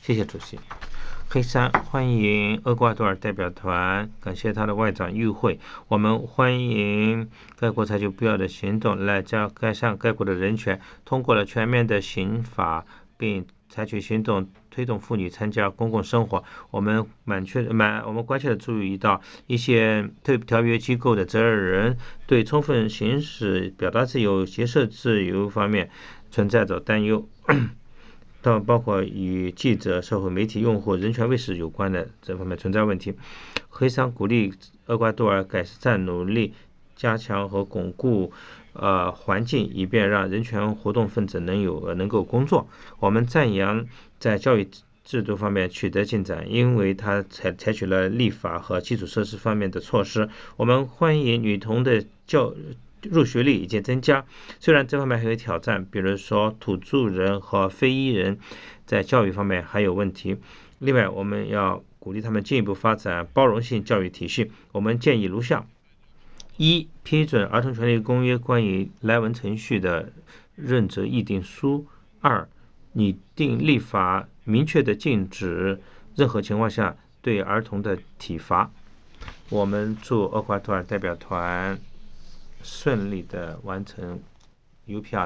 谢谢主席。黑山欢迎厄瓜多尔代表团，感谢他的外长与会。我们欢迎该国采取必要的行动来改善该国的人权，通过了全面的刑法，并采取行动推动妇女参加公共生活。我们关切地注意到一些条约机构的责任人对充分行使表达自由、结社自由方面存在着担忧。包括与记者、社会媒体用户、人权卫士有关的这方面存在问题。黑山鼓励厄瓜多尔改善努力，加强和巩固环境，以便让人权活动分子能够工作。我们赞扬在教育制度方面取得进展，因为他采取了立法和基础设施方面的措施。我们欢迎女童的入学率已经增加，虽然这方面还有挑战，比如说土著人和非裔人在教育方面还有问题。另外，我们要鼓励他们进一步发展包容性教育体系。我们建议如下：一、批准儿童权利公约关于来文程序的认责议定书；二、拟定立法明确的禁止任何情况下对儿童的体罚。我们祝厄瓜多尔代表团顺利的完成 UPR